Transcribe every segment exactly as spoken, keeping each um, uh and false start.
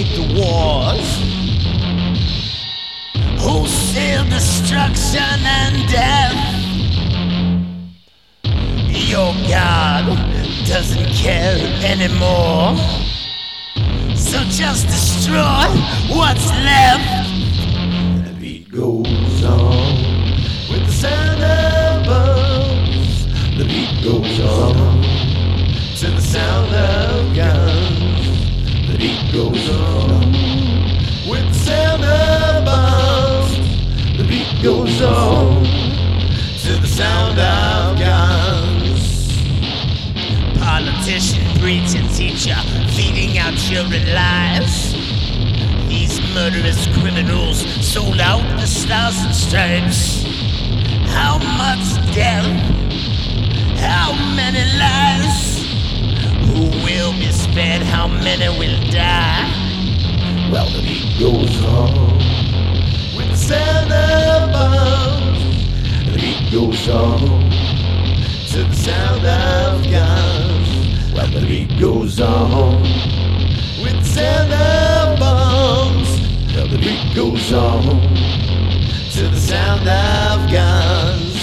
create the wars, wholesale destruction and death. Your God doesn't care anymore, so just destroy what's left. And the beat goes on with the sound of bombs. The beat goes on to the sound of guns. The beat goes on with the sound of bombs. The beat goes on to the sound of guns. Politician, preacher, teacher, feeding our children lies. These murderous criminals sold out the stars and stripes. How much death? How many lives? Who will be spared? How many will die? Well, the beat goes on with the sound of bombs. The beat goes on to the sound of guns. Well, the beat goes on with the sound of bombs. Well, the beat goes on to the sound of guns.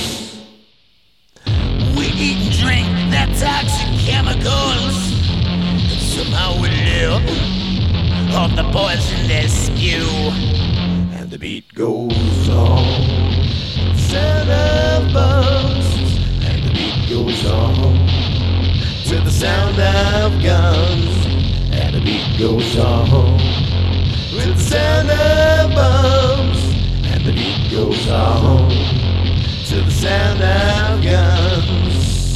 We eat and drink their toxic chemicals, and somehow we live off the poison they spew. And the beat goes on, sound of bombs. And the beat goes on to the sound of guns. And the beat goes on with the sound of bombs. And the beat goes on to the sound of guns.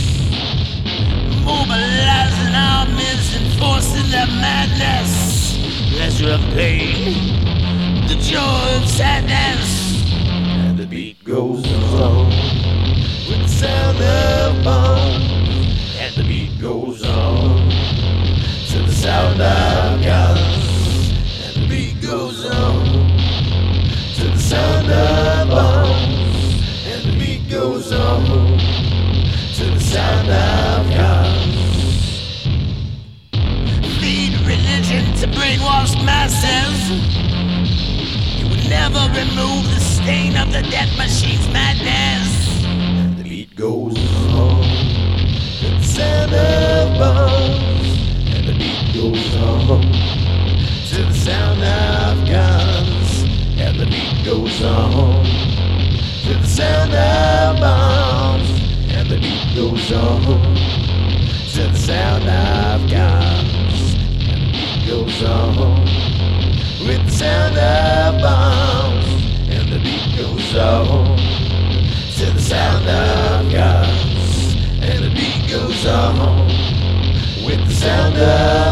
Mobilizing armies, enforcing their madness, pleasure of pain, the joy of sadness. And the beat goes on with the sound of bombs. And the beat goes on to the sound of guns. And the beat goes on to the sound of bombs. And the beat goes on to the sound of guns. Feed religion to brainwashed masses. You will never remove the stain of the death machine's madness. And the beat goes on to the sound of bombs. And the beat goes on to the sound of guns. And the beat goes on to the sound of bombs. And the beat goes on to the sound of guns. And the beat goes on with the sound of bombs. And the beat goes on to the sound of guns. And the beat goes on with the sound of